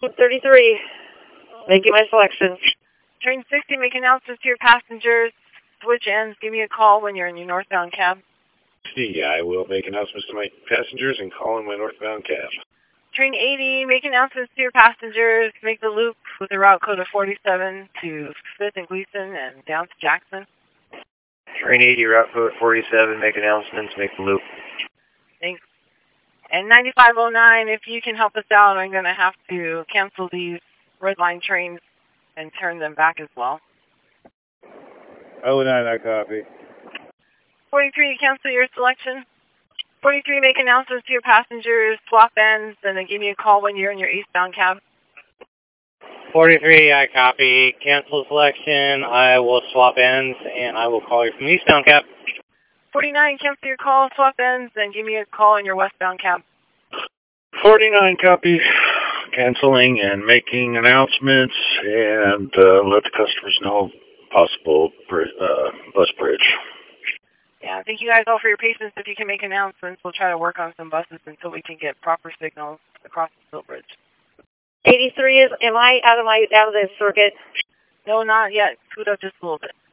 33, making my selection. Train 60, make announcements to your passengers. Switch ends. Give me a call when you're in your northbound cab. I will make announcements to my passengers and call in my northbound cab. Train 80, make announcements to your passengers. Make the loop with the route code of 47 to 5th and Gleason and down to Jackson. Train 80, route code 47, make announcements, make the loop. Thanks. And 9509, if you can help us out, I'm going to have to cancel these red line trains and turn them back as well. 09, I copy. 43, cancel your selection. 43, make announcements to your passengers, swap ends, and then give me a call when you're in your eastbound cab. 43, I copy. Cancel selection. I will swap ends, and I will call you from the eastbound cab. 49, cancel your call, swap ends, and give me a call in your westbound cab. 49 copies. Canceling and making announcements and let the customers know possible bus bridge. Yeah, thank you guys all for your patience. If you can make announcements, we'll try to work on some buses until we can get proper signals across the Silt Bridge. 83 is, am I out of the circuit? No, not yet. Scoot up just a little bit.